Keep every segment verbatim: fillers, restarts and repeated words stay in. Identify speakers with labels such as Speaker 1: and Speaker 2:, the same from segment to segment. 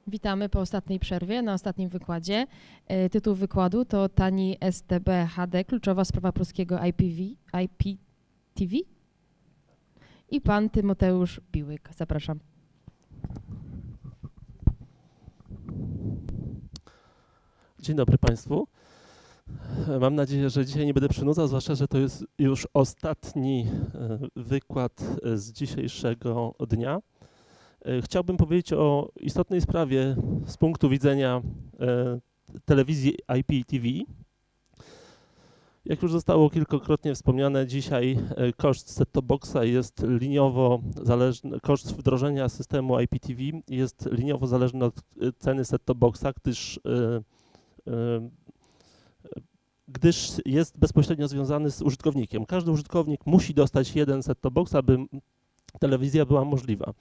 Speaker 1: Witamy po ostatniej przerwie, na ostatnim wykładzie. E, Tytuł wykładu to Tani S T B H D, kluczowa sprawa polskiego I P V, I P T V. I pan Tymoteusz Biłyk. Zapraszam.
Speaker 2: Dzień dobry Państwu. Mam nadzieję, że dzisiaj nie będę przynudzał, zwłaszcza, że to jest już ostatni wykład z dzisiejszego dnia. Chciałbym powiedzieć o istotnej sprawie z punktu widzenia telewizji I P T V. Jak już zostało kilkakrotnie wspomniane, dzisiaj koszt set-top boxa jest liniowo zależny, koszt wdrożenia systemu I P T V jest liniowo zależny od ceny set-top boxa, gdyż gdyż jest bezpośrednio związany z użytkownikiem. Każdy użytkownik musi dostać jeden set-top box, aby telewizja była możliwa.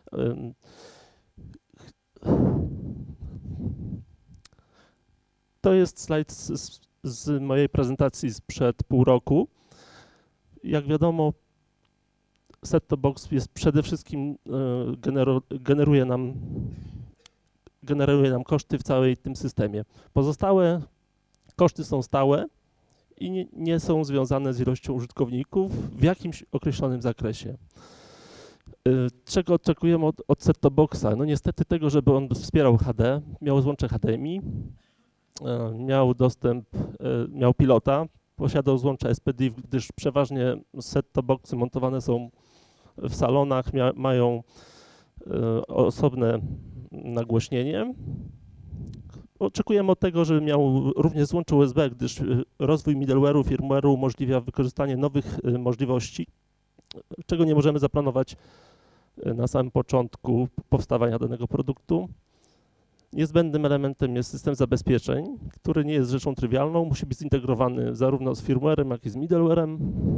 Speaker 2: To jest slajd z, z mojej prezentacji sprzed pół roku. Jak wiadomo, set-top box jest przede wszystkim generu, generuje nam generuje nam koszty w całej tym systemie. Pozostałe koszty są stałe i nie, nie są związane z ilością użytkowników w jakimś określonym zakresie. Czego oczekujemy od, od set-top boxa? No niestety tego, żeby on wspierał H D, miał złącze H D M I, miał dostęp, miał pilota, posiadał złącze S P D I F, gdyż przeważnie set-top boxy montowane są w salonach, mia, mają osobne nagłośnienie. Oczekujemy od tego, żeby miał również złącze U S B, gdyż rozwój middleware'u, firmware'u umożliwia wykorzystanie nowych możliwości, czego nie możemy zaplanować na samym początku powstawania danego produktu. Niezbędnym elementem jest system zabezpieczeń, który nie jest rzeczą trywialną, musi być zintegrowany zarówno z firmware'em, jak i z middleware'em.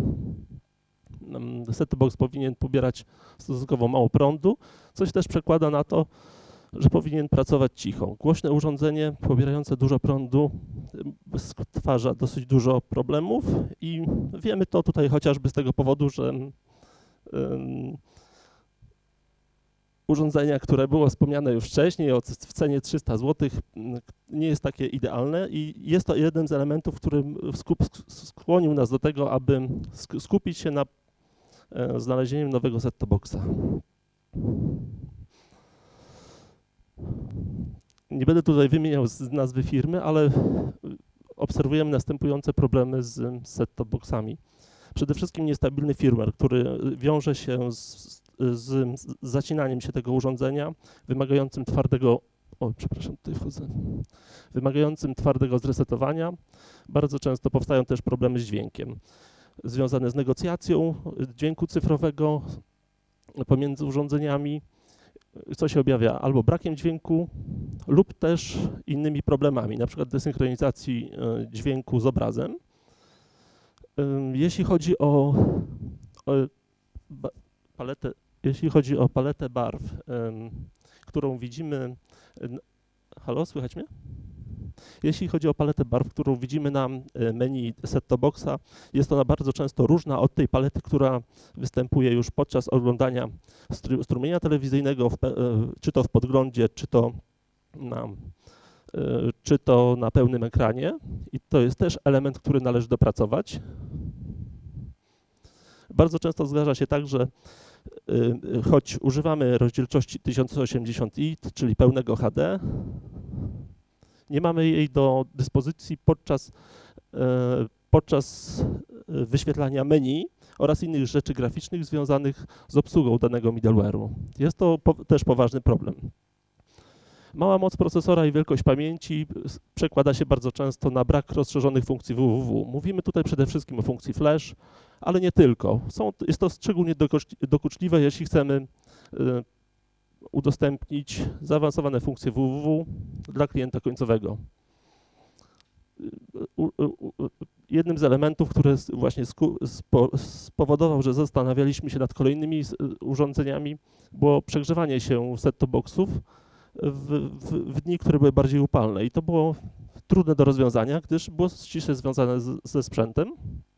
Speaker 2: Set-top box powinien pobierać stosunkowo mało prądu, co się też przekłada na to, że powinien pracować cicho. Głośne urządzenie pobierające dużo prądu stwarza dosyć dużo problemów i wiemy to tutaj chociażby z tego powodu, że um, urządzenia, które było wspomniane już wcześniej o w cenie trzysta złotych, nie jest takie idealne i jest to jeden z elementów, który skup, skłonił nas do tego, aby skupić się na e, znalezieniu nowego set-top boxa. Nie będę tutaj wymieniał z nazwy firmy, ale obserwujemy następujące problemy z set-top boxami. Przede wszystkim niestabilny firmware, który wiąże się z, z, z zacinaniem się tego urządzenia, wymagającym twardego, o, przepraszam, tutaj wchodzę, wymagającym twardego zresetowania. Bardzo często powstają też problemy z dźwiękiem, związane z negocjacją dźwięku cyfrowego pomiędzy urządzeniami, co się objawia albo brakiem dźwięku lub też innymi problemami, na przykład desynchronizacji dźwięku z obrazem. Jeśli chodzi o, o paletę, jeśli chodzi o paletę barw, którą widzimy, halo, słychać mnie? Jeśli chodzi o paletę barw, którą widzimy na menu set-top boxa, jest ona bardzo często różna od tej palety, która występuje już podczas oglądania stru strumienia telewizyjnego, w czy to w podglądzie, czy to, na, czy to na pełnym ekranie. I to jest też element, który należy dopracować. Bardzo często zdarza się tak, że choć używamy rozdzielczości tysiąc osiemdziesiąt i, czyli pełnego H D, nie mamy jej do dyspozycji podczas, podczas wyświetlania menu oraz innych rzeczy graficznych związanych z obsługą danego middleware'u. Jest to po, też poważny problem. Mała moc procesora i wielkość pamięci przekłada się bardzo często na brak rozszerzonych funkcji W W W. Mówimy tutaj przede wszystkim o funkcji flash, ale nie tylko. Są, jest to szczególnie dokuczliwe, jeśli chcemy udostępnić zaawansowane funkcje W W W dla klienta końcowego. Jednym z elementów, który właśnie spowodował, że zastanawialiśmy się nad kolejnymi urządzeniami, było przegrzewanie się set-top boxów w, w, w dni, które były bardziej upalne. I to było trudne do rozwiązania, gdyż było ściśle związane z, ze sprzętem.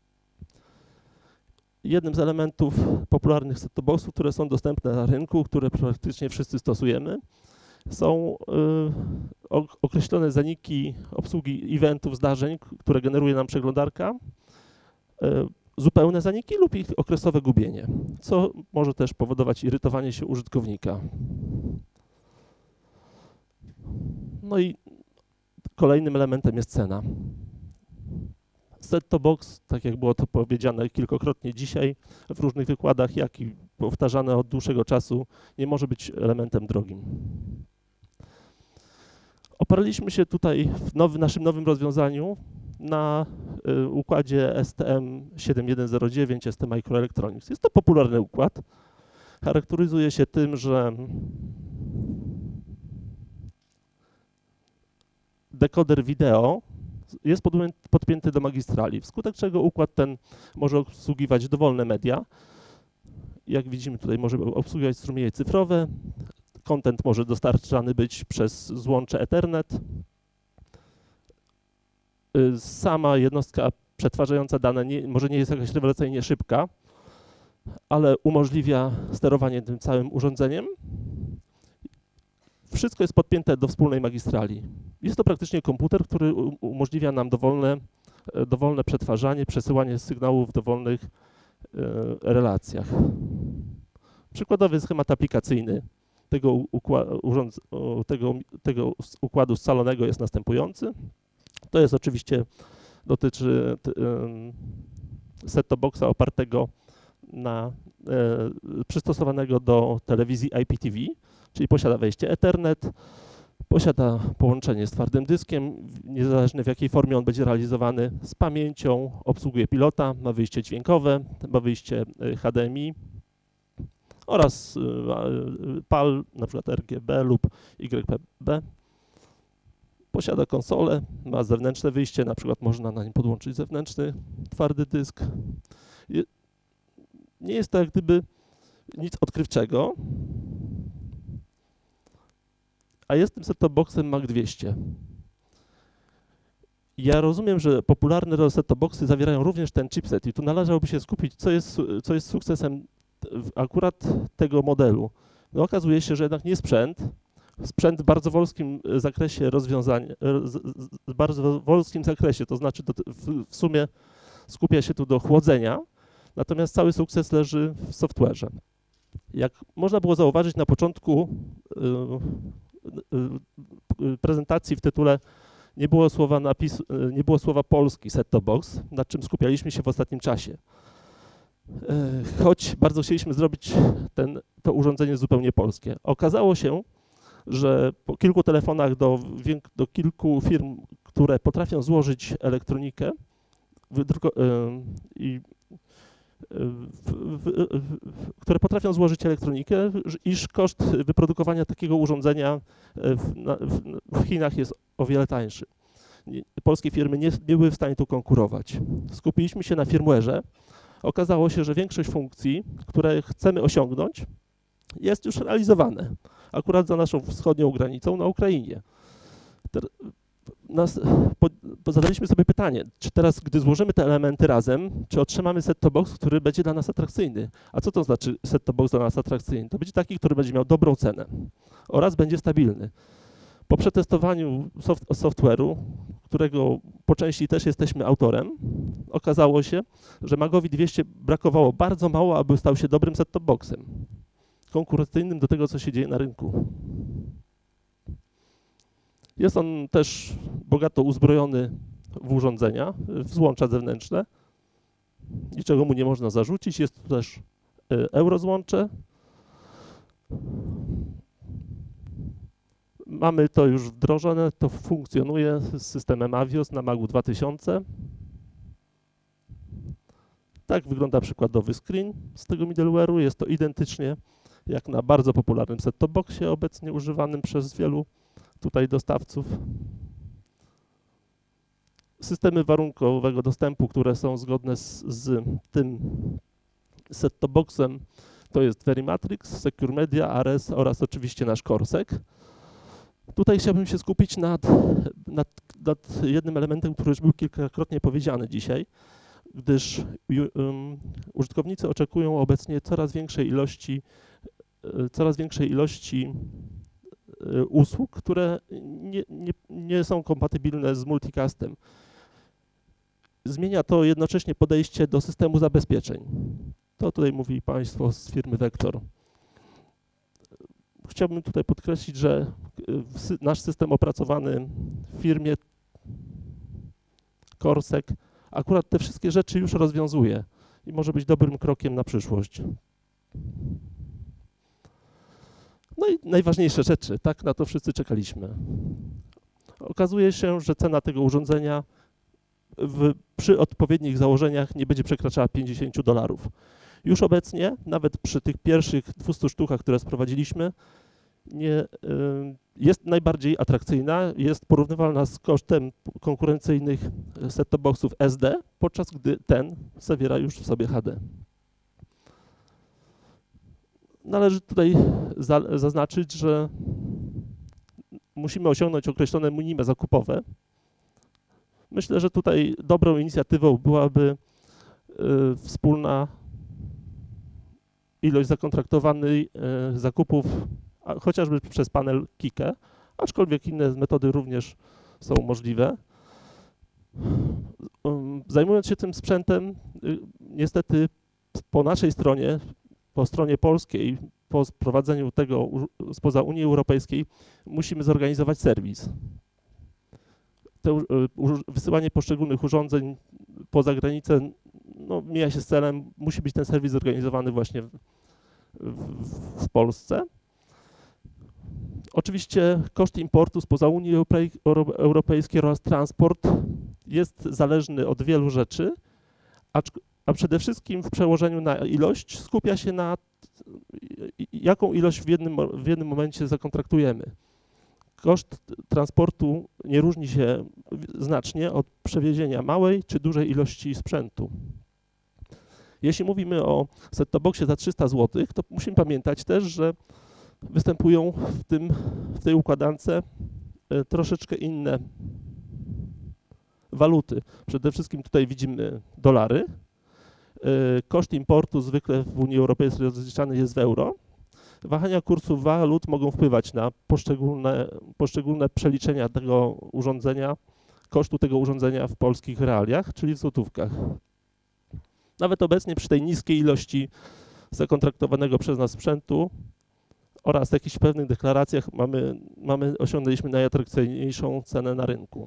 Speaker 2: Jednym z elementów popularnych set-top boxów, które są dostępne na rynku, które praktycznie wszyscy stosujemy, Są y, określone zaniki obsługi eventów, zdarzeń, które generuje nam przeglądarka, y, zupełne zaniki lub ich okresowe gubienie, co może też powodować irytowanie się użytkownika. No i kolejnym elementem jest cena. Set-top box, tak jak było to powiedziane kilkakrotnie dzisiaj w różnych wykładach, jak i powtarzane od dłuższego czasu, nie może być elementem drogim. Oparliśmy się tutaj w nowy, naszym nowym rozwiązaniu na y, układzie S T M siedem jeden zero dziewięć S T Microelectronics. Jest to popularny układ. Charakteryzuje się tym, że dekoder wideo jest podpięty do magistrali, wskutek czego układ ten może obsługiwać dowolne media. Jak widzimy tutaj może obsługiwać strumienie cyfrowe, content może dostarczany być przez złącze Ethernet. Sama jednostka przetwarzająca dane nie, może nie jest jakaś rewelacyjnie szybka, ale umożliwia sterowanie tym całym urządzeniem. Wszystko jest podpięte do wspólnej magistrali. Jest to praktycznie komputer, który umożliwia nam dowolne, dowolne przetwarzanie, przesyłanie sygnałów w dowolnych e, relacjach. Przykładowy schemat aplikacyjny tego, urząd, tego, tego układu scalonego jest następujący. To jest oczywiście, dotyczy set-top boxa opartego na, e, przystosowanego do telewizji I P T V, czyli posiada wejście Ethernet, posiada połączenie z twardym dyskiem, niezależnie w jakiej formie on będzie realizowany, z pamięcią, obsługuje pilota, ma wyjście dźwiękowe, ma wyjście H D M I oraz P A L, na przykład R G B lub Y P B. Posiada konsolę, ma zewnętrzne wyjście, na przykład można na nim podłączyć zewnętrzny twardy dysk. Nie jest to jak gdyby nic odkrywczego, a jest tym set-top boxem Mac dwieście. Ja rozumiem, że popularne set-top boxy zawierają również ten chipset i tu należałoby się skupić, co jest, co jest sukcesem akurat tego modelu. No, okazuje się, że jednak nie sprzęt, sprzęt w bardzo wąskim zakresie rozwiązań, w bardzo wąskim zakresie, to znaczy do, w, w sumie skupia się tu do chłodzenia, natomiast cały sukces leży w software'ze. Jak można było zauważyć na początku yy, yy, prezentacji w tytule nie było słowa napis, yy, nie było słowa polski set-top box, nad czym skupialiśmy się w ostatnim czasie. Yy, choć bardzo chcieliśmy zrobić ten, to urządzenie zupełnie polskie. Okazało się, że po kilku telefonach do, do kilku firm, które potrafią złożyć elektronikę i W, w, w, które potrafią złożyć elektronikę, iż koszt wyprodukowania takiego urządzenia w, na, w, w Chinach jest o wiele tańszy. Polskie firmy nie, nie były w stanie tu konkurować. Skupiliśmy się na firmware'ze. Okazało się, że większość funkcji, które chcemy osiągnąć, jest już realizowane. Akurat za naszą wschodnią granicą na Ukrainie. Ter, Nas, po, po zadaliśmy sobie pytanie, czy teraz, gdy złożymy te elementy razem, czy otrzymamy set-top box, który będzie dla nas atrakcyjny. A co to znaczy set-top box dla nas atrakcyjny? To będzie taki, który będzie miał dobrą cenę oraz będzie stabilny. Po przetestowaniu soft, software'u, którego po części też jesteśmy autorem, okazało się, że Magowi dwieście brakowało bardzo mało, aby stał się dobrym set-top boxem, konkurencyjnym do tego, co się dzieje na rynku. Jest on też bogato uzbrojony w urządzenia, w złącza zewnętrzne. Niczego mu nie można zarzucić. Jest tu też eurozłącze. Mamy to już wdrożone, to funkcjonuje z systemem Avios na Magu dwa tysiące. Tak wygląda przykładowy screen z tego middleware'u. Jest to identycznie jak na bardzo popularnym set-top boxie obecnie używanym przez wielu tutaj dostawców. Systemy warunkowego dostępu, które są zgodne z, z tym set-top boxem, to jest Verimatrix, Secure Media, Ares oraz oczywiście nasz Corsec. Tutaj chciałbym się skupić nad, nad, nad jednym elementem, który już był kilkakrotnie powiedziany dzisiaj, gdyż um, użytkownicy oczekują obecnie coraz większej ilości, coraz większej ilości usług, które nie, nie, nie są kompatybilne z multicastem. Zmienia to jednocześnie podejście do systemu zabezpieczeń. To tutaj mówi Państwo z firmy Vector. Chciałbym tutaj podkreślić, że nasz system opracowany w firmie Corsec akurat te wszystkie rzeczy już rozwiązuje i może być dobrym krokiem na przyszłość. No i najważniejsze rzeczy, tak na to wszyscy czekaliśmy. Okazuje się, że cena tego urządzenia w, przy odpowiednich założeniach nie będzie przekraczała pięćdziesiąt dolarów. Już obecnie, nawet przy tych pierwszych dwustu sztukach, które sprowadziliśmy, nie, y, jest najbardziej atrakcyjna, jest porównywalna z kosztem konkurencyjnych set-top boxów S D, podczas gdy ten zawiera już w sobie H D. Należy tutaj za, zaznaczyć, że musimy osiągnąć określone minima zakupowe. Myślę, że tutaj dobrą inicjatywą byłaby y, wspólna ilość zakontraktowanej y, zakupów, a, chociażby przez panel Kike, aczkolwiek inne metody również są możliwe. Um, zajmując się tym sprzętem, y, niestety po naszej stronie, po stronie polskiej, po sprowadzeniu tego spoza Unii Europejskiej, musimy zorganizować serwis. Te, wysyłanie poszczególnych urządzeń poza granicę no, mija się z celem, musi być ten serwis zorganizowany właśnie w, w, w Polsce. Oczywiście koszt importu spoza Unii Europejskiej oraz transport jest zależny od wielu rzeczy, a, a przede wszystkim w przełożeniu na ilość skupia się na jaką ilość w jednym, w jednym momencie zakontraktujemy. Koszt transportu nie różni się znacznie od przewiezienia małej czy dużej ilości sprzętu. Jeśli mówimy o set-top boxie za trzysta złotych, to musimy pamiętać też, że występują w, tym, w tej układance troszeczkę inne waluty. Przede wszystkim tutaj widzimy dolary. Koszt importu zwykle w Unii Europejskiej rozliczany jest w euro. Wahania kursów walut mogą wpływać na poszczególne, poszczególne przeliczenia tego urządzenia, kosztu tego urządzenia w polskich realiach, czyli w złotówkach. Nawet obecnie przy tej niskiej ilości zakontraktowanego przez nas sprzętu oraz jakichś pewnych deklaracjach mamy, mamy, osiągnęliśmy najatrakcyjniejszą cenę na rynku.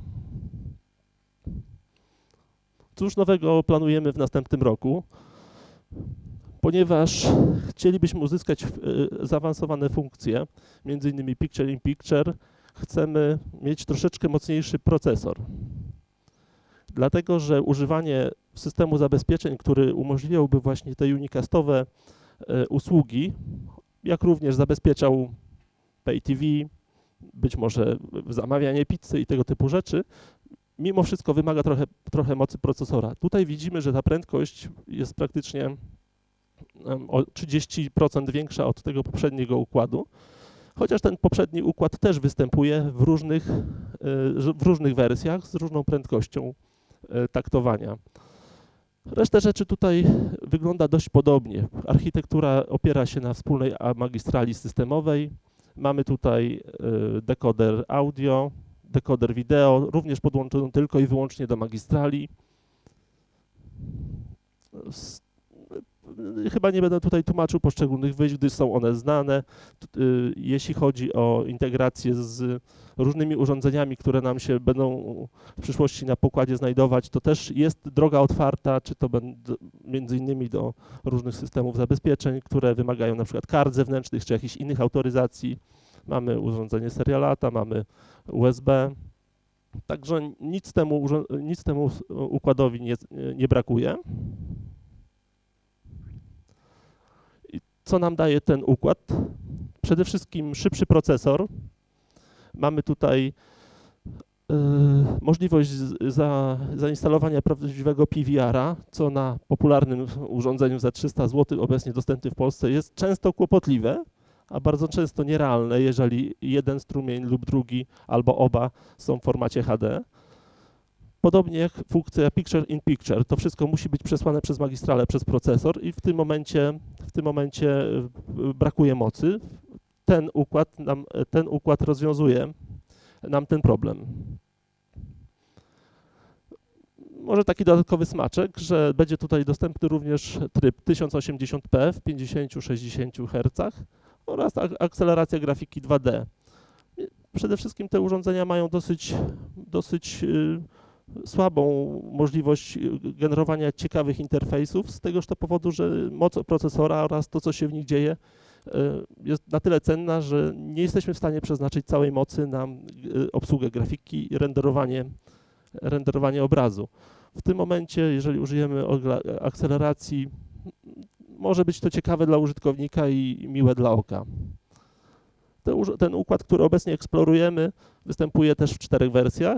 Speaker 2: Cóż nowego planujemy w następnym roku? Ponieważ chcielibyśmy uzyskać y, zaawansowane funkcje, między innymi Picture in Picture, chcemy mieć troszeczkę mocniejszy procesor. Dlatego, że używanie systemu zabezpieczeń, który umożliwiałby właśnie te unicastowe y, usługi, jak również zabezpieczał Pay T V, być może zamawianie pizzy i tego typu rzeczy, mimo wszystko wymaga trochę, trochę mocy procesora. Tutaj widzimy, że ta prędkość jest praktycznie o trzydzieści procent większa od tego poprzedniego układu, chociaż ten poprzedni układ też występuje w różnych, w różnych wersjach z różną prędkością taktowania. Reszta rzeczy tutaj wygląda dość podobnie. Architektura opiera się na wspólnej magistrali systemowej. Mamy tutaj dekoder audio, dekoder wideo, również podłączony tylko i wyłącznie do magistrali. Chyba nie będę tutaj tłumaczył poszczególnych wyjść, gdyż są one znane. Jeśli chodzi o integrację z różnymi urządzeniami, które nam się będą w przyszłości na pokładzie znajdować, to też jest droga otwarta, czy to między innymi do różnych systemów zabezpieczeń, które wymagają na przykład kart zewnętrznych, czy jakichś innych autoryzacji. Mamy urządzenie serialata, mamy U S B. Także nic temu, nic temu układowi nie, nie brakuje. Co nam daje ten układ? Przede wszystkim szybszy procesor. Mamy tutaj y, możliwość za, zainstalowania prawdziwego P V R-a, co na popularnym urządzeniu za trzysta złotych, obecnie dostępnym w Polsce, jest często kłopotliwe, a bardzo często nierealne, jeżeli jeden strumień lub drugi albo oba są w formacie H D. Podobnie jak funkcja Picture in Picture, to wszystko musi być przesłane przez magistralę, przez procesor i w tym momencie, w tym momencie brakuje mocy. ten układ, nam, ten układ rozwiązuje nam ten problem. Może taki dodatkowy smaczek, że będzie tutaj dostępny również tryb tysiąc osiemdziesiąt p w pięćdziesięciu sześćdziesięciu hercach oraz akceleracja grafiki dwa D. Przede wszystkim te urządzenia mają dosyć, dosyć słabą możliwość generowania ciekawych interfejsów z tegoż to powodu, że moc procesora oraz to, co się w nich dzieje, jest na tyle cenna, że nie jesteśmy w stanie przeznaczyć całej mocy na obsługę grafiki i renderowanie, renderowanie obrazu. W tym momencie, jeżeli użyjemy akceleracji, może być to ciekawe dla użytkownika i miłe dla oka. Ten układ, który obecnie eksplorujemy, występuje też w czterech wersjach.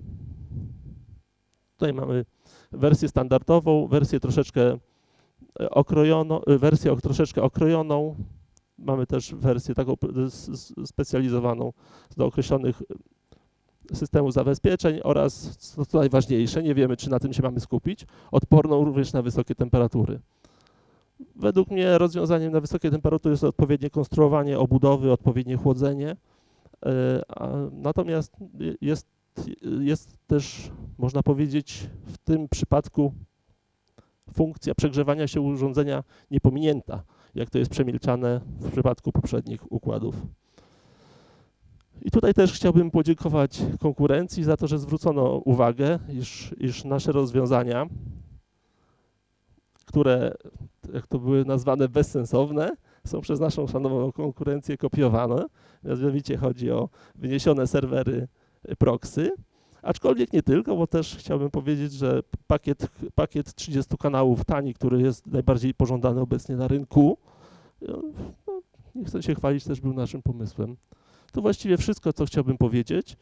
Speaker 2: Tutaj mamy wersję standardową, wersję troszeczkę okrojoną, wersję troszeczkę okrojoną. Mamy też wersję taką specjalizowaną do określonych systemów zabezpieczeń oraz, co najważniejsze, nie wiemy, czy na tym się mamy skupić, odporną również na wysokie temperatury. Według mnie rozwiązaniem na wysokie temperatury jest odpowiednie konstruowanie obudowy, odpowiednie chłodzenie. Natomiast jest, jest też, można powiedzieć, w tym przypadku funkcja przegrzewania się urządzenia niepominięta, jak to jest przemilczane w przypadku poprzednich układów. I tutaj też chciałbym podziękować konkurencji za to, że zwrócono uwagę, iż, iż nasze rozwiązania, które, jak to były nazwane, bezsensowne, są przez naszą szanowną konkurencję kopiowane. Mianowicie chodzi o wyniesione serwery proxy, aczkolwiek nie tylko, bo też chciałbym powiedzieć, że pakiet, pakiet trzydziestu kanałów tani, który jest najbardziej pożądany obecnie na rynku, no, nie chcę się chwalić, też był naszym pomysłem. To właściwie wszystko, co chciałbym powiedzieć.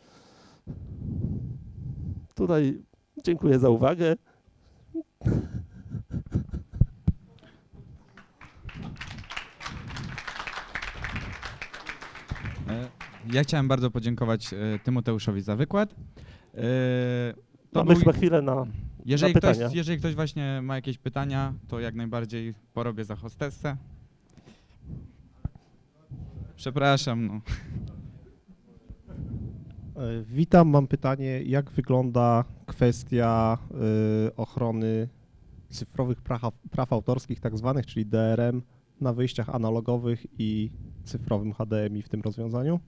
Speaker 2: Tutaj dziękuję za uwagę.
Speaker 3: Ja chciałem bardzo podziękować Tymoteuszowi za wykład. To
Speaker 2: Mamy
Speaker 3: był...
Speaker 2: chyba chwilę na,
Speaker 3: jeżeli
Speaker 2: na
Speaker 3: ktoś,
Speaker 2: pytania.
Speaker 3: jeżeli ktoś właśnie ma jakieś pytania, to jak najbardziej porobię za hostessę. Przepraszam. No.
Speaker 4: Witam, mam pytanie, jak wygląda kwestia y, ochrony cyfrowych praw, praw autorskich, tak zwanych, czyli D R M, na wyjściach analogowych i cyfrowym H D M I w tym rozwiązaniu?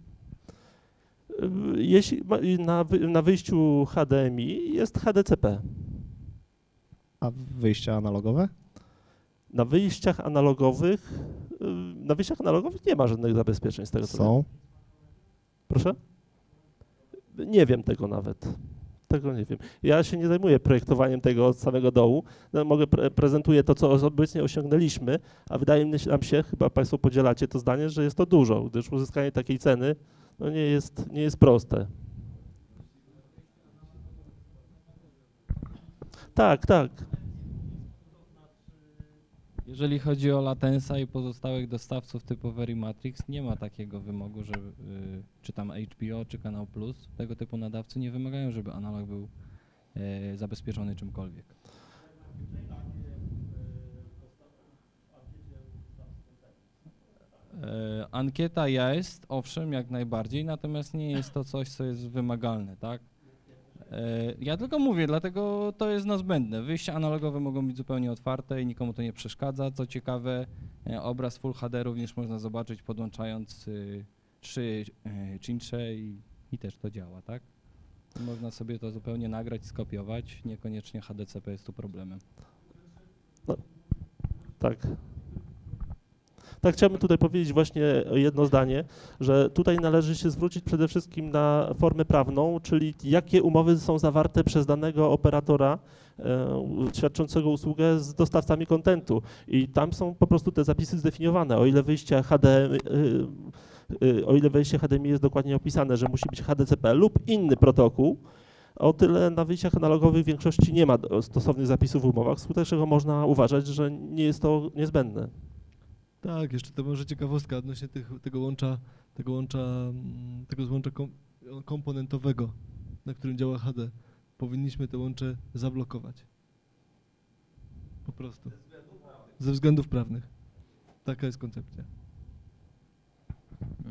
Speaker 2: Jeśli na, na wyjściu H D M I jest H D C P.
Speaker 4: A wyjścia analogowe?
Speaker 2: Na wyjściach analogowych, na wyjściach analogowych nie ma żadnych zabezpieczeń z tego co
Speaker 4: Są?
Speaker 2: wiem. Proszę? Nie wiem tego nawet. Tego nie wiem. Ja się nie zajmuję projektowaniem tego od samego dołu. No, mogę pre prezentuję to, co obecnie osiągnęliśmy, a wydaje nam się, chyba Państwo podzielacie to zdanie, że jest to dużo, gdyż uzyskanie takiej ceny no, nie jest, nie jest proste. Tak, tak.
Speaker 5: Jeżeli chodzi o Latensa i pozostałych dostawców typu Verimatrix, nie ma takiego wymogu, że y, czy tam H B O, czy Kanał Plus, tego typu nadawcy nie wymagają, żeby analog był y, zabezpieczony czymkolwiek. Y, ankieta jest, owszem, jak najbardziej, natomiast nie jest to coś, co jest wymagalne, tak? Ja tylko mówię, dlatego to jest zbędne. Wyjścia analogowe mogą być zupełnie otwarte i nikomu to nie przeszkadza. Co ciekawe, obraz Full H D również można zobaczyć podłączając trzy cincze i, i też to działa, tak? Można sobie to zupełnie nagrać, skopiować, niekoniecznie H D C P jest tu problemem.
Speaker 2: No, tak. Tak, chciałbym tutaj powiedzieć właśnie jedno zdanie, że tutaj należy się zwrócić przede wszystkim na formę prawną, czyli jakie umowy są zawarte przez danego operatora e, świadczącego usługę z dostawcami kontentu i tam są po prostu te zapisy zdefiniowane, o ile wyjście H D, e, e, o ile wejście H D M I jest dokładnie opisane, że musi być H D C P lub inny protokół, o tyle na wyjściach analogowych w większości nie ma stosownych zapisów w umowach, skutek czego można uważać, że nie jest to niezbędne.
Speaker 6: Tak, jeszcze to może ciekawostka odnośnie tych, tego łącza, tego łącza, tego złącza kom, komponentowego, na którym działa H D. Powinniśmy te łącze zablokować. Po prostu. Ze względów prawnych. Taka jest koncepcja.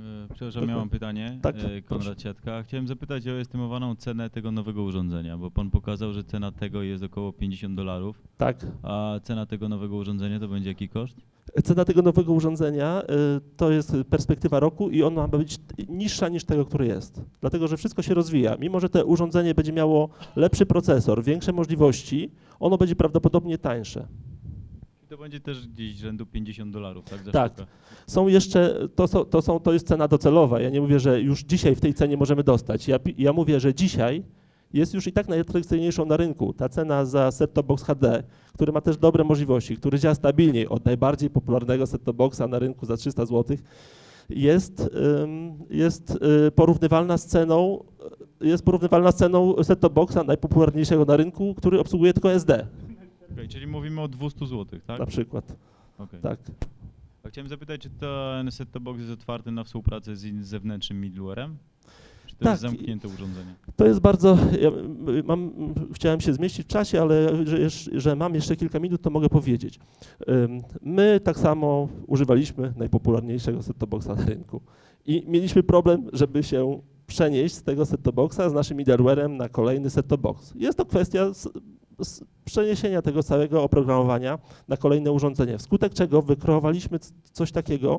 Speaker 7: E, Przepraszam, miałem pytanie.
Speaker 2: Tak,
Speaker 7: e, Konrad
Speaker 2: proszę.
Speaker 7: Siatka. Chciałem zapytać o estymowaną cenę tego nowego urządzenia, bo pan pokazał, że cena tego jest około pięćdziesiąt dolarów,
Speaker 2: Tak.
Speaker 7: a cena tego nowego urządzenia to będzie jaki koszt?
Speaker 2: Cena tego nowego urządzenia y, to jest perspektywa roku i ona ma być niższa niż tego, który jest. Dlatego, że wszystko się rozwija. Mimo że to urządzenie będzie miało lepszy procesor, większe możliwości, ono będzie prawdopodobnie tańsze.
Speaker 7: I to będzie też gdzieś rzędu pięćdziesiąt dolarów, tak? Za
Speaker 2: Tak.
Speaker 7: sztukę.
Speaker 2: Są jeszcze, to, są, to, są, to jest cena docelowa. Ja nie mówię, że już dzisiaj w tej cenie możemy dostać. Ja, pi- ja mówię, że dzisiaj jest już i tak najatrakcyjniejszą na rynku. Ta cena za set-top box H D, który ma też dobre możliwości, który działa stabilniej od najbardziej popularnego set-top boxa na rynku za trzysta złotych, jest, ym, jest y, porównywalna z ceną, jest porównywalna z ceną set-top boxa najpopularniejszego na rynku, który obsługuje tylko S D
Speaker 7: Okay, czyli mówimy o dwieście złotych, tak?
Speaker 2: na przykład.
Speaker 7: Okay.
Speaker 2: Tak.
Speaker 7: A chciałem zapytać, czy ten set-top box jest otwarty na współpracę z in- zewnętrznym middlewarem? Czy to
Speaker 2: Tak.
Speaker 7: jest zamknięte urządzenie?
Speaker 2: To jest bardzo, ja mam, chciałem się zmieścić w czasie, ale że, jeszcze- że mam jeszcze kilka minut, to mogę powiedzieć. Ym, My tak samo używaliśmy najpopularniejszego set-top boxa na rynku i mieliśmy problem, żeby się przenieść z tego set-top boxa z naszym middlewarem na kolejny set-top box. Jest to kwestia z, z przeniesienia tego całego oprogramowania na kolejne urządzenie, wskutek czego wykreowaliśmy c- coś takiego,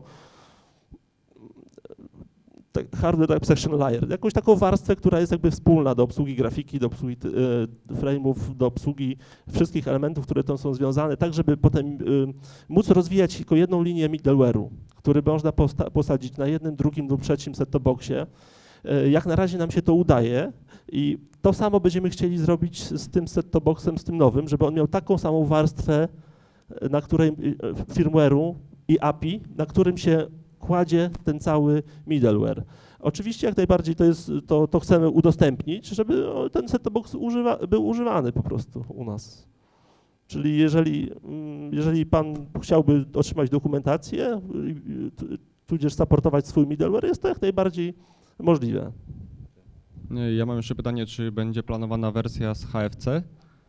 Speaker 2: tak, hardware abstraction layer, jakąś taką warstwę, która jest jakby wspólna do obsługi grafiki, do obsługi y, frame'ów, do obsługi wszystkich elementów, które tam są związane, tak żeby potem y, móc rozwijać tylko jedną linię middleware'u, który można posta- posadzić na jednym, drugim lub trzecim set-top boxie. Y, jak na razie nam się to udaje i to samo będziemy chcieli zrobić z tym set-top boxem, z tym nowym, żeby on miał taką samą warstwę, y, na której y, firmware'u i A P I, na którym się kładzie ten cały middleware. Oczywiście jak najbardziej to, jest, to, to chcemy udostępnić, żeby ten set-top box używa, był używany po prostu u nas. Czyli jeżeli, mm, jeżeli pan chciałby otrzymać dokumentację, y, tu- tudzież supportować swój middleware, jest to jak najbardziej możliwe.
Speaker 8: Ja mam jeszcze pytanie, czy będzie planowana wersja z H F C?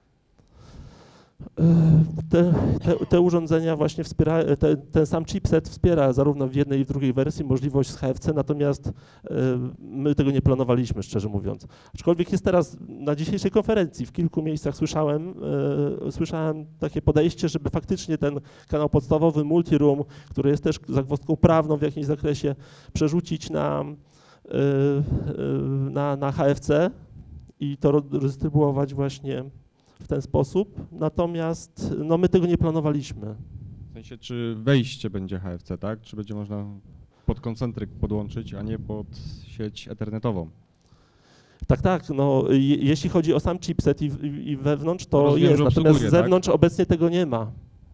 Speaker 2: Te, te, te urządzenia właśnie wspiera, te, ten sam chipset wspiera zarówno w jednej i w drugiej wersji możliwość z H F C, natomiast e, my tego nie planowaliśmy, szczerze mówiąc. Aczkolwiek jest teraz na dzisiejszej konferencji w kilku miejscach słyszałem, e, słyszałem takie podejście, żeby faktycznie ten kanał podstawowy Multiroom, który jest też zagwozdką prawną w jakimś zakresie, przerzucić na, e, e, na, na H F C i to rozdystrybuować właśnie w ten sposób, natomiast no, my tego nie planowaliśmy.
Speaker 8: W sensie, czy wejście będzie H F C, tak? Czy będzie można pod koncentryk podłączyć, a nie pod sieć ethernetową?
Speaker 2: Tak, tak, no je, jeśli chodzi o sam chipset i, i, i wewnątrz, to
Speaker 8: Rozumiem,
Speaker 2: jest,
Speaker 8: że
Speaker 2: natomiast
Speaker 8: obsługuje,
Speaker 2: z zewnątrz
Speaker 8: tak?
Speaker 2: obecnie tego nie ma.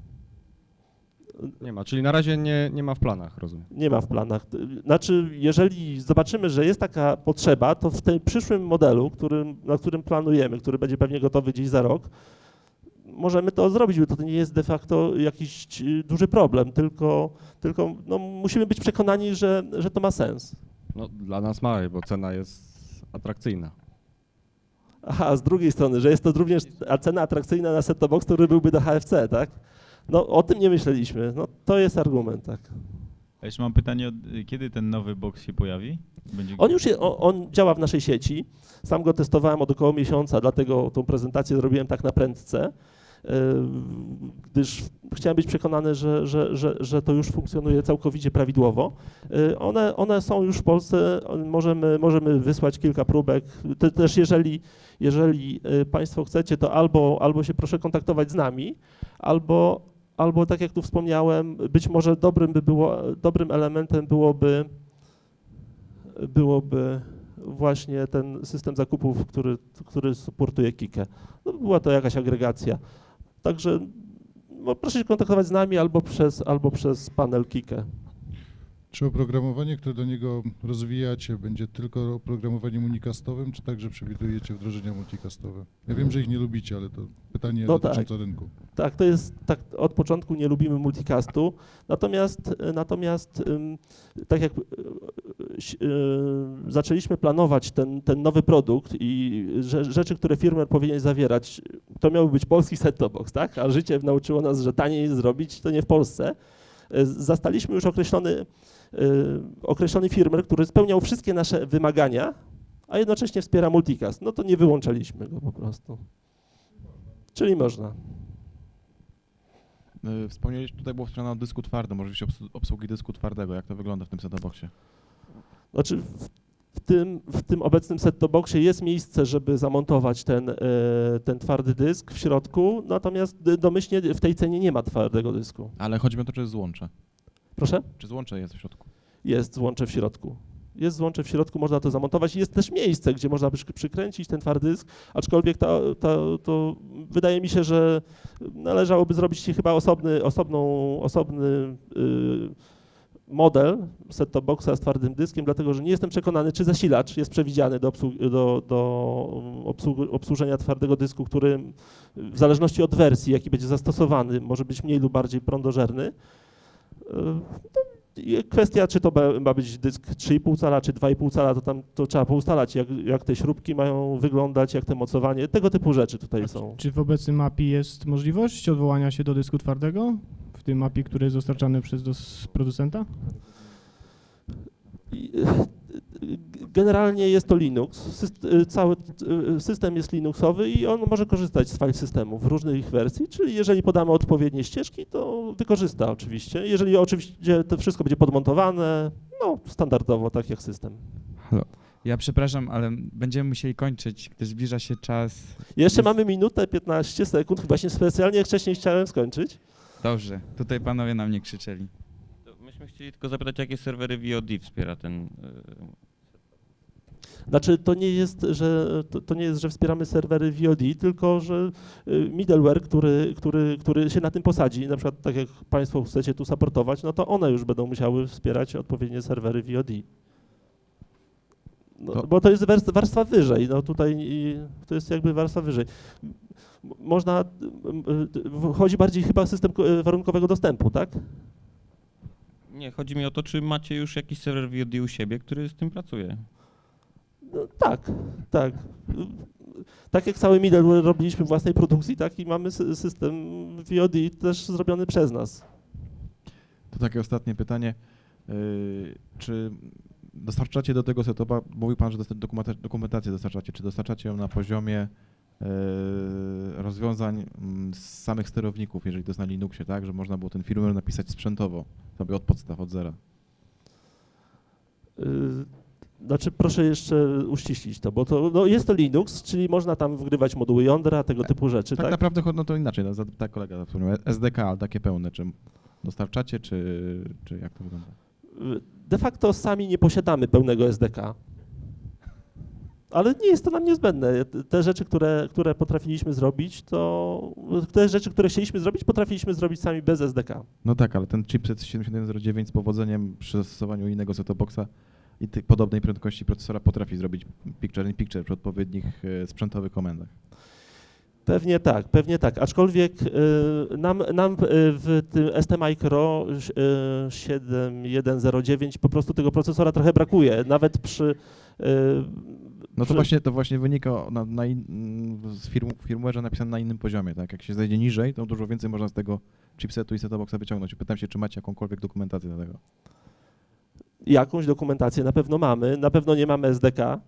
Speaker 8: Nie ma, czyli na razie nie, nie ma w planach, rozumiem.
Speaker 2: Nie ma w planach. Znaczy, jeżeli zobaczymy, że jest taka potrzeba, to w tym przyszłym modelu, którym, na którym planujemy, który będzie pewnie gotowy gdzieś za rok, możemy to zrobić, bo to nie jest de facto jakiś y, duży problem, tylko, tylko no, musimy być przekonani, że, że to ma sens.
Speaker 8: No dla nas małe, bo cena jest atrakcyjna.
Speaker 2: Aha, z drugiej strony, że jest to również a cena atrakcyjna na set-top box, który byłby do H F C, tak? No o tym nie myśleliśmy, no to jest argument, tak.
Speaker 7: A jeszcze mam pytanie, od- kiedy ten nowy box się pojawi? Będzie...
Speaker 2: On już je, on, on działa w naszej sieci, sam go testowałem od około miesiąca, dlatego tą prezentację zrobiłem tak na prędce, yy, gdyż chciałem być przekonany, że, że, że, że to już funkcjonuje całkowicie prawidłowo. Yy, One, one są już w Polsce, możemy, możemy wysłać kilka próbek. Te, też jeżeli, jeżeli yy, Państwo chcecie, to albo, albo się proszę kontaktować z nami, albo, albo tak jak tu wspomniałem, być może dobrym by było, dobrym elementem byłoby byłoby właśnie ten system zakupów, który, który supportuje Kikę. No, była to jakaś agregacja. Także no, proszę się kontaktować z nami albo przez, albo przez panel Kikę.
Speaker 9: Czy oprogramowanie, które do niego rozwijacie, będzie tylko oprogramowaniem unicastowym, czy także przewidujecie wdrożenia multicastowe? Ja wiem, że ich nie lubicie, ale to pytanie
Speaker 2: No
Speaker 9: dotyczące
Speaker 2: tak.
Speaker 9: rynku.
Speaker 2: Tak, to jest, tak, od początku nie lubimy multicastu, natomiast, natomiast ym, tak jak y, y, zaczęliśmy planować ten, ten nowy produkt i że, rzeczy, które firmware powinien zawierać, to miał być polski set-top box, tak? A życie nauczyło nas, że taniej zrobić to nie w Polsce. Y, Zastaliśmy już określony określony firmware, który spełniał wszystkie nasze wymagania, a jednocześnie wspiera multicast. No to nie wyłączaliśmy go po prostu. Czyli można.
Speaker 8: Wspomnieliście, tutaj było wspomniane o dysku twardym, może obs- obsługi dysku twardego. Jak to wygląda w tym set-top boxie?
Speaker 2: Znaczy w, w, tym, w tym obecnym set-top boxie jest miejsce, żeby zamontować ten, ten twardy dysk w środku, natomiast domyślnie w tej cenie nie ma twardego dysku.
Speaker 8: Ale chodzi mi o to, czy jest złącze.
Speaker 2: Proszę?
Speaker 8: Czy złącze jest w środku?
Speaker 2: Jest złącze w środku. Jest złącze w środku, można to zamontować. Jest też miejsce, gdzie można przy, przykręcić ten twardy dysk, aczkolwiek to, to, to wydaje mi się, że należałoby zrobić chyba osobny, osobną, osobny yy, model set-top boxa z twardym dyskiem, dlatego że nie jestem przekonany, czy zasilacz jest przewidziany do, obsług, do, do obsług, obsłużenia twardego dysku, który w zależności od wersji, jaki będzie zastosowany, może być mniej lub bardziej prądożerny. Yy, Kwestia, czy to ma być dysk trzy i pół cala, czy dwa i pół cala, to tam to trzeba poustalać, jak, jak te śrubki mają wyglądać, jak te mocowanie, tego typu rzeczy tutaj są.
Speaker 10: Czy w obecnym A P I jest możliwość odwołania się do dysku twardego? W tym A P I, który jest dostarczany przez dos- producenta?
Speaker 2: Generalnie jest to Linux, cały system jest Linuxowy i on może korzystać z file systemów w różnych wersji, czyli jeżeli podamy odpowiednie ścieżki, to wykorzysta oczywiście. Jeżeli oczywiście to wszystko będzie podmontowane, no standardowo, tak jak system.
Speaker 3: Halo. Ja przepraszam, ale będziemy musieli kończyć, gdyż zbliża się czas.
Speaker 2: Jeszcze
Speaker 3: jest...
Speaker 2: mamy minutę, piętnaście sekund, właśnie specjalnie wcześniej chciałem skończyć.
Speaker 3: Dobrze, tutaj panowie na mnie krzyczeli.
Speaker 11: To myśmy chcieli tylko zapytać, jakie serwery V O D wspiera ten... Yy...
Speaker 2: Znaczy to nie jest, że to, to nie jest, że wspieramy serwery V O D, tylko że middleware, który, który, który się na tym posadzi, na przykład tak jak Państwo chcecie tu supportować, no to one już będą musiały wspierać odpowiednie serwery V O D. No, to... Bo to jest warstwa wyżej, no tutaj to jest jakby warstwa wyżej. Można, chodzi bardziej chyba o system warunkowego dostępu, tak?
Speaker 11: Nie, chodzi mi o to, czy macie już jakiś serwer V O D u siebie, który z tym pracuje.
Speaker 2: No, tak, tak. Tak jak cały middleware robiliśmy w własnej produkcji, tak i mamy system V O D też zrobiony przez nas.
Speaker 8: To takie ostatnie pytanie. Yy, czy dostarczacie do tego setupa, mówił Pan, że dokumentację dostarczacie, czy dostarczacie ją na poziomie yy, rozwiązań z samych sterowników, jeżeli to jest na Linuxie, tak, że można było ten firmware napisać sprzętowo, sobie od podstaw, od zera?
Speaker 2: Yy. Znaczy proszę jeszcze uściślić to, bo to no jest to Linux, czyli można tam wgrywać moduły jądra, tego typu rzeczy, tak?
Speaker 8: Tak naprawdę no to inaczej, no, tak kolega wspomniał, S D K, ale takie pełne, czy dostarczacie, czy, czy jak to wygląda?
Speaker 2: De facto sami nie posiadamy pełnego S D K, ale nie jest to nam niezbędne. Te rzeczy, które, które potrafiliśmy zrobić, to te rzeczy, które chcieliśmy zrobić, potrafiliśmy zrobić sami bez S D K.
Speaker 8: No tak, ale ten chipset siedemdziesiąt jeden zero dziewięć z powodzeniem przy zastosowaniu innego set-top boxa i tej podobnej prędkości procesora potrafi zrobić picture-in-picture przy odpowiednich e, sprzętowych komendach.
Speaker 2: Pewnie tak, pewnie tak, aczkolwiek y, nam, nam w tym S T Micro y, siedem jeden zero dziewięć po prostu tego procesora trochę brakuje, nawet przy... Y,
Speaker 8: no to
Speaker 2: przy...
Speaker 8: właśnie to właśnie wynika na, na in, z firm, firmware'ze napisane na innym poziomie, tak? Jak się zejdzie niżej, to dużo więcej można z tego chipsetu i set-top boxa wyciągnąć. Pytam się, czy macie jakąkolwiek dokumentację do tego?
Speaker 2: Jakąś dokumentację na pewno mamy, na pewno nie mamy S D K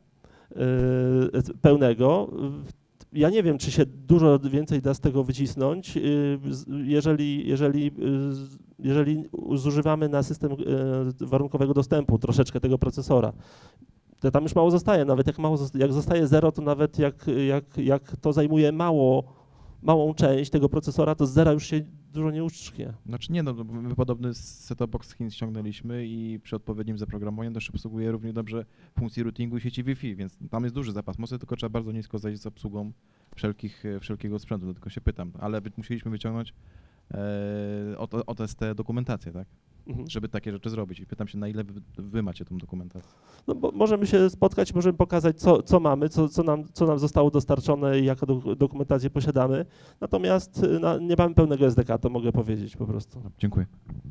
Speaker 2: y, pełnego. Ja nie wiem, czy się dużo więcej da z tego wycisnąć, jeżeli, jeżeli, jeżeli zużywamy na system warunkowego dostępu troszeczkę tego procesora. To tam już mało zostaje, nawet jak, mało, jak zostaje zero, to nawet jak, jak, jak to zajmuje mało, małą część tego procesora, to z zera już się dużo nie uczcie.
Speaker 8: Znaczy nie, no my podobny set-top box z Chin ściągnęliśmy i przy odpowiednim zaprogramowaniu też obsługuje równie dobrze funkcje routingu i sieci Wi-Fi, więc tam jest duży zapas mocy, tylko trzeba bardzo nisko zejść z obsługą wszelkich, wszelkiego sprzętu, dlatego się pytam, ale musieliśmy wyciągnąć e, od, od S T dokumentację, tak? Mhm. Żeby takie rzeczy zrobić i pytam się, na ile wy, wy macie tą dokumentację?
Speaker 2: No bo możemy się spotkać, możemy pokazać, co, co mamy, co, co, nam, co nam zostało dostarczone i jaką do, dokumentację posiadamy, natomiast no, nie mamy pełnego S D K, to mogę powiedzieć po prostu.
Speaker 8: Dziękuję.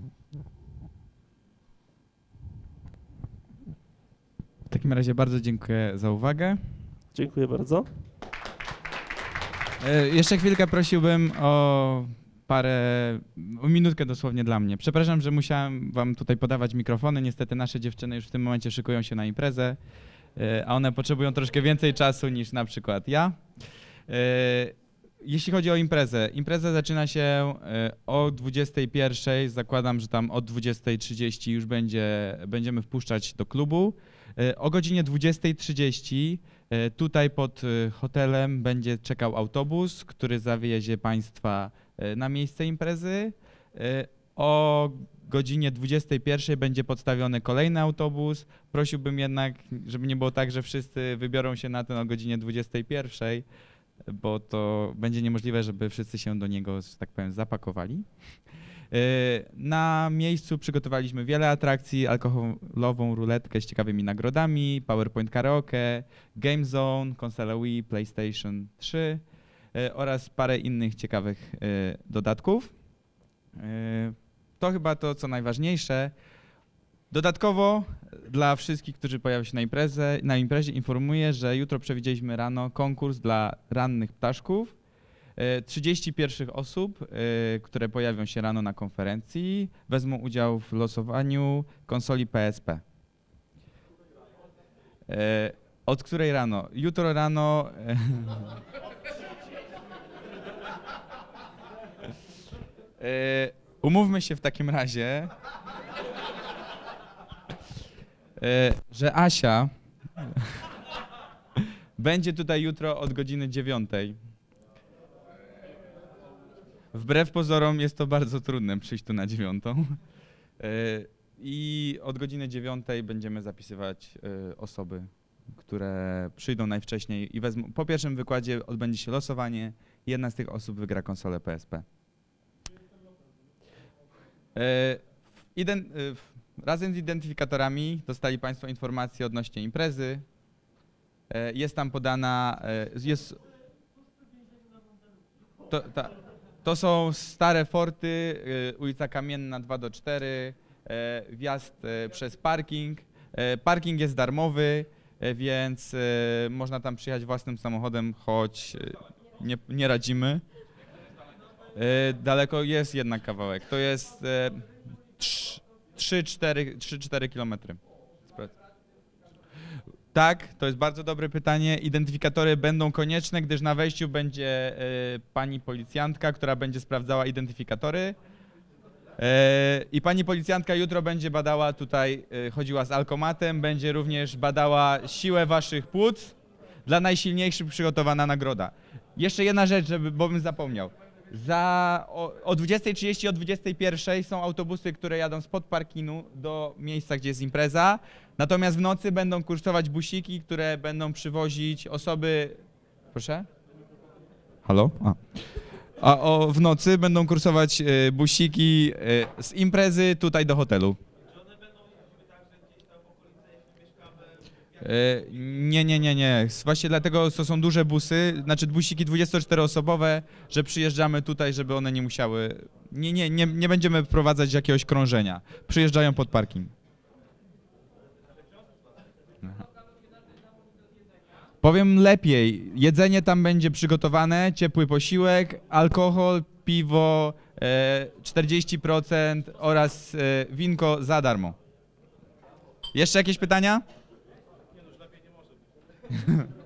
Speaker 3: W takim razie bardzo dziękuję za uwagę.
Speaker 2: Dziękuję bardzo.
Speaker 3: E, jeszcze chwilkę prosiłbym o parę, minutkę dosłownie dla mnie. Przepraszam, że musiałem wam tutaj podawać mikrofony. Niestety nasze dziewczyny już w tym momencie szykują się na imprezę, a one potrzebują troszkę więcej czasu niż na przykład ja. Jeśli chodzi o imprezę, impreza zaczyna się o dwudziestej pierwszej, zakładam, że tam od dwudziestej trzydzieści już będzie, będziemy wpuszczać do klubu. O godzinie dwudziestej trzydzieści tutaj pod hotelem będzie czekał autobus, który zawiezie Państwa na miejsce imprezy. O godzinie dwudziestej pierwszej będzie podstawiony kolejny autobus. Prosiłbym jednak, żeby nie było tak, że wszyscy wybiorą się na ten o godzinie dwudziestej pierwszej, bo to będzie niemożliwe, żeby wszyscy się do niego, że tak powiem, zapakowali. Na miejscu przygotowaliśmy wiele atrakcji, alkoholową ruletkę z ciekawymi nagrodami, PowerPoint karaoke, Game Zone, konsolę Wii, PlayStation trzy oraz parę innych ciekawych dodatków. To chyba to, co najważniejsze. Dodatkowo dla wszystkich, którzy pojawią się na, imprezę, na imprezie, informuję, że jutro przewidzieliśmy rano konkurs dla rannych ptaszków. trzydzieści pierwszych osób, które pojawią się rano na konferencji, wezmą udział w losowaniu konsoli P S P. Od której rano? Jutro rano... Umówmy się w takim razie, że Asia będzie tutaj jutro od godziny dziewiątej. Wbrew pozorom jest to bardzo trudne przyjść tu na dziewiątą. I od godziny dziewiątej będziemy zapisywać osoby, które przyjdą najwcześniej i wezmą. Po pierwszym wykładzie odbędzie się losowanie. Jedna z tych osób wygra konsolę P S P. Ident razem z identyfikatorami dostali Państwo informacje odnośnie imprezy. Jest tam podana, jest, to, ta, to są stare forty, ulica Kamienna dwa do czterech, wjazd przez parking. Parking jest darmowy, więc można tam przyjechać własnym samochodem, choć nie, nie radzimy. Daleko jest jednak kawałek, to jest trzy cztery kilometry. Tak, to jest bardzo dobre pytanie. Identyfikatory będą konieczne, gdyż na wejściu będzie pani policjantka, która będzie sprawdzała identyfikatory. I pani policjantka jutro będzie badała tutaj, chodziła z alkomatem, będzie również badała siłę waszych płuc. Dla najsilniejszych przygotowana nagroda. Jeszcze jedna rzecz, żeby, bo bym zapomniał. Za, o, o dwudziestej trzydzieści, o dwudziestej pierwszej są autobusy, które jadą spod parkingu do miejsca, gdzie jest impreza. Natomiast w nocy będą kursować busiki, które będą przywozić osoby... Proszę? Halo? A, A o, w nocy będą kursować y, busiki y, z imprezy tutaj do hotelu. Nie, nie, nie, nie. Właśnie dlatego to są duże busy, znaczy busiki dwudziestoczteroosobowe, że przyjeżdżamy tutaj, żeby one nie musiały... Nie, nie, nie, nie będziemy wprowadzać jakiegoś krążenia. Przyjeżdżają pod parking. Aha. Powiem lepiej. Jedzenie tam będzie przygotowane, ciepły posiłek, alkohol, piwo, e, czterdzieści procent oraz e, winko za darmo. Jeszcze jakieś pytania?